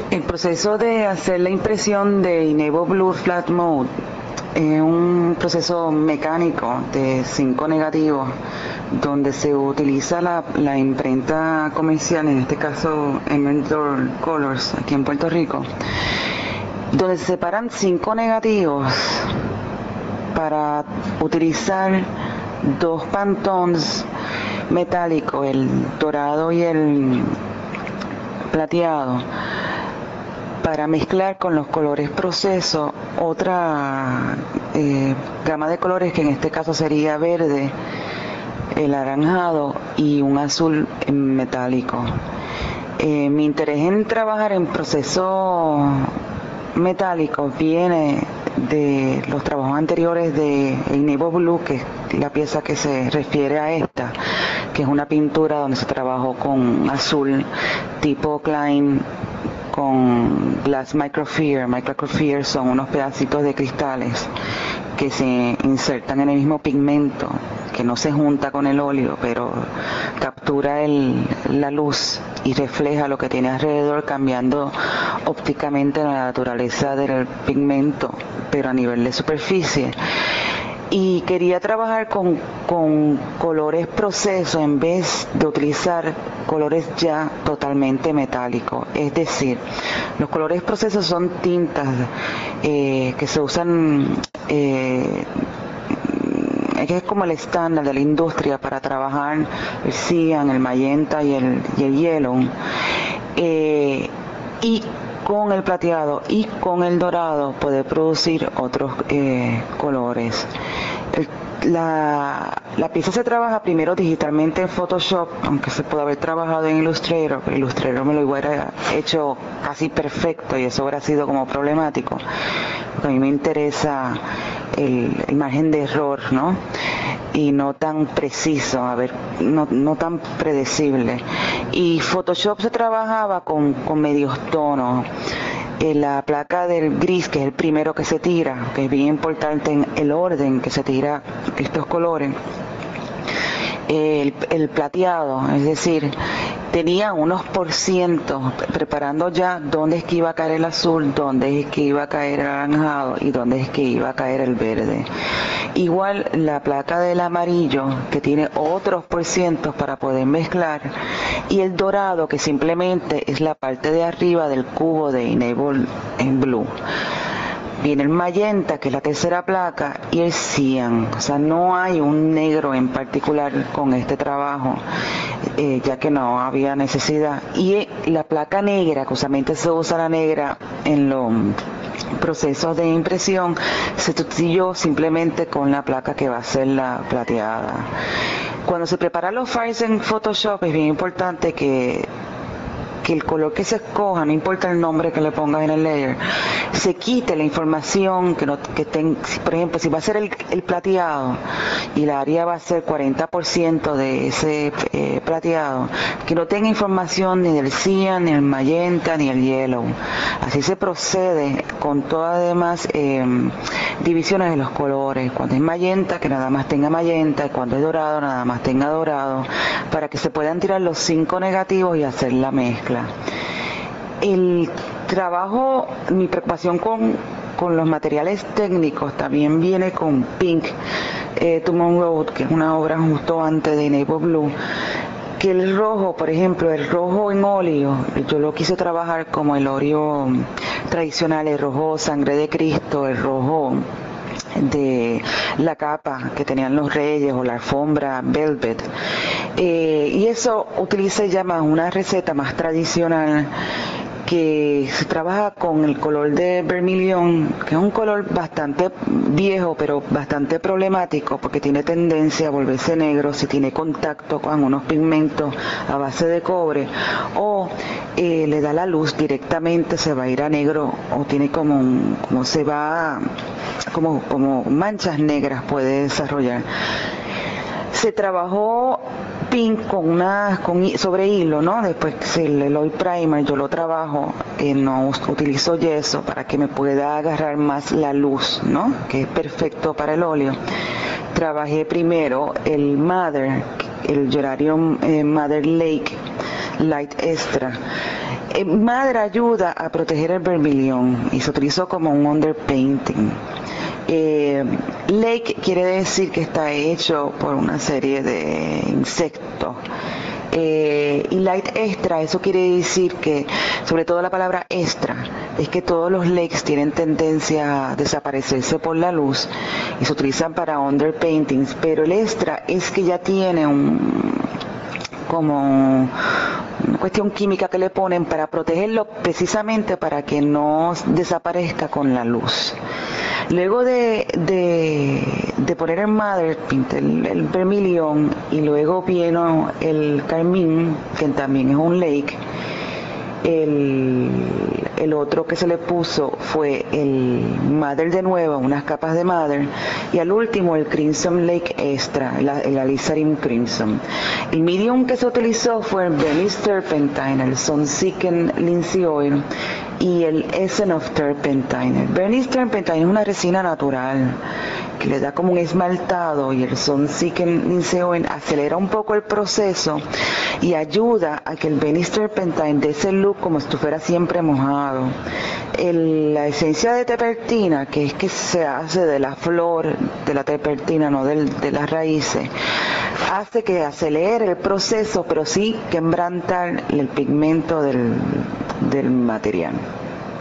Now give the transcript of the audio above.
El proceso de hacer la impresión de Enable Blue Flat Mode es un proceso mecánico de 5 negativos donde se utiliza la imprenta comercial, en este caso Emerald Colors, aquí en Puerto Rico, donde se separan 5 negativos para utilizar 2 pantones metálicos, el dorado y el plateado, para mezclar con los colores proceso otra gama de colores, que en este caso sería verde, el anaranjado y un azul metálico. Mi interés en trabajar en procesos metálicos viene de los trabajos anteriores de Enable Blue, que es la pieza que se refiere a esta, que es una pintura donde se trabajó con azul tipo Klein con glass microsphere. Microsphere son unos pedacitos de cristales que se insertan en el mismo pigmento, que no se junta con el óleo, pero captura la luz y refleja lo que tiene alrededor, cambiando ópticamente la naturaleza del pigmento, pero a nivel de superficie. Y quería trabajar con colores proceso en vez de utilizar colores ya totalmente metálicos. Es decir, los colores procesos son tintas que se usan, que es como el estándar de la industria para trabajar el cian, el magenta y el yellow. Y con el plateado y con el dorado poder producir otros colores. La pieza se trabaja primero digitalmente en Photoshop, aunque se puede haber trabajado en Illustrator, pero Illustrator me lo hubiera hecho casi perfecto y eso hubiera sido como problemático, porque a mí me interesa el margen de error, ¿no? Y no tan preciso, no tan predecible. Y Photoshop se trabajaba con medios tonos. La placa del gris, que es el primero que se tira, que es bien importante en el orden que se tira estos colores. El plateado, es decir, tenía unos porcientos preparando ya dónde es que iba a caer el azul, dónde es que iba a caer el anaranjado y dónde es que iba a caer el verde. Igual la placa del amarillo, que tiene otros porcientos para poder mezclar, y el dorado, que simplemente es la parte de arriba del cubo de Enable Blue. Viene el magenta, que es la tercera placa, y el cian. O sea, no hay un negro en particular con este trabajo, ya que no había necesidad. Y la placa negra, que usualmente se usa la negra en los procesos de impresión, se sustituyó simplemente con la placa que va a ser la plateada. Cuando se preparan los files en Photoshop es bien importante que el color que se escoja, no importa el nombre que le pongas en el layer, se quite la información por ejemplo, si va a ser el plateado y la área va a ser 40% de ese plateado, que no tenga información ni del cian, ni el magenta, ni el yellow. Así se procede con todas las demás divisiones de los colores. Cuando es magenta, que nada más tenga magenta, y cuando es dorado, nada más tenga dorado, para que se puedan tirar los 5 negativos y hacer la mezcla. El trabajo, mi preocupación con los materiales técnicos también viene con Pink Tomorrow Road, que es una obra justo antes de Enable Blue, que el rojo, por ejemplo, el rojo en óleo, yo lo quise trabajar como el óleo tradicional, el rojo sangre de Cristo, el rojo de la capa que tenían los reyes o la alfombra velvet, y eso utiliza ya más una receta más tradicional, que se trabaja con el color de vermilion, que es un color bastante viejo pero bastante problemático porque tiene tendencia a volverse negro si tiene contacto con unos pigmentos a base de cobre, o le da la luz directamente, se va a ir a negro, o tiene como manchas negras puede desarrollar. Se trabajó Pink sobre hilo, ¿no? Después el oil primer yo lo trabajo, no utilizo yeso para que me pueda agarrar más la luz, ¿no? Que es perfecto para el óleo. Trabajé primero el Mother Geranium Mother Lake Light Extra. Madre ayuda a proteger el vermilion y se utilizó como un underpainting. Lake quiere decir que está hecho por una serie de insectos. Y light extra, eso quiere decir que, sobre todo la palabra extra, es que todos los lakes tienen tendencia a desaparecerse por la luz y se utilizan para underpaintings, pero el extra es que ya tiene como una cuestión química que le ponen para protegerlo precisamente para que no desaparezca con la luz. Luego de poner el Mother, pinté el vermilion y luego vino el carmín, que también es un lake. El otro que se le puso fue el Mother de nuevo, unas capas de Mother, y al último el Crimson Lake Extra, el Alizarin Crimson. El medium que se utilizó fue el Venice Turpentine, el Sunseeking Linseed Oil y el Essence of Turpentine. El Venice Turpentine es una resina natural que le da como un esmaltado y el Sunseeking Linseed Oil acelera un poco el proceso y ayuda a que el Venice Turpentine dé ese look como si estuviera siempre mojado. La esencia de terpentina, que es que se hace de la flor de la terpentina, no de las raíces, hace que acelere el proceso, pero sí quebrantar el pigmento del material.